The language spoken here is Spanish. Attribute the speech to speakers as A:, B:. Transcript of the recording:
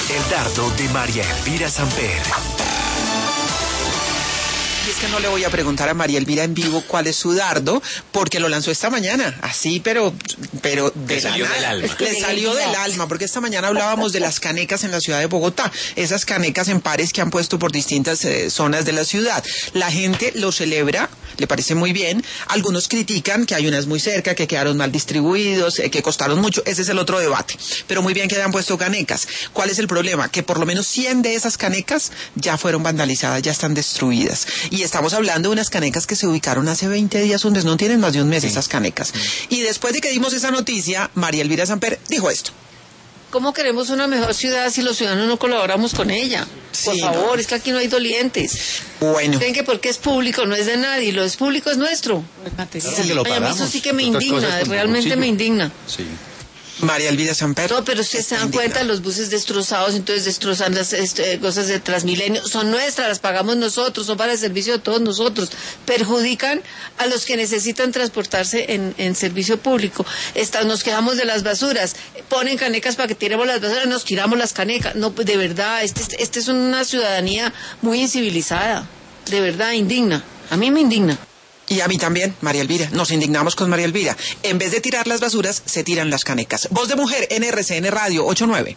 A: El dardo de María Elvira Samper.
B: Y es que no le voy a preguntar a María Elvira en vivo cuál es su dardo, porque lo lanzó esta mañana, así, pero
C: Le salió del alma.
B: Le salió del alma, porque esta mañana hablábamos de las canecas en la ciudad de Bogotá, esas canecas en pares que han puesto por distintas zonas de la ciudad. La gente lo celebra, le parece muy bien, algunos critican que hay unas muy cerca, que quedaron mal distribuidos, que costaron mucho, ese es el otro debate, pero muy bien que hayan puesto canecas. ¿Cuál es el problema? Que por lo menos 100 de esas canecas ya fueron vandalizadas, ya están destruidas. Y estamos hablando de unas canecas que se ubicaron hace 20 días, donde no tienen más de un mes esas canecas. Y después de que dimos esa noticia, María Elvira Samper dijo esto.
D: ¿Cómo queremos una mejor ciudad si los ciudadanos no colaboramos con ella? Por favor, es que aquí no hay dolientes.
B: Bueno.
D: Creen que porque es público no es de nadie, lo es público es nuestro. Ay, a mí eso sí que me indigna, realmente me indigna.
C: Sí.
B: María Elvira Samper.
D: No, pero ustedes se dan cuenta, los buses destrozados, entonces destrozan las cosas de Transmilenio, son nuestras, las pagamos nosotros, son para el servicio de todos nosotros, perjudican a los que necesitan transportarse en servicio público. Nos quejamos de las basuras, ponen canecas para que tiremos las basuras, nos tiramos las canecas. No, pues de verdad, este es una ciudadanía muy incivilizada, de verdad, indigna, a mí me indigna.
B: Y a mí también, María Elvira. Nos indignamos con María Elvira. En vez de tirar las basuras, se tiran las canecas. Voz de Mujer, NRCN Radio 89.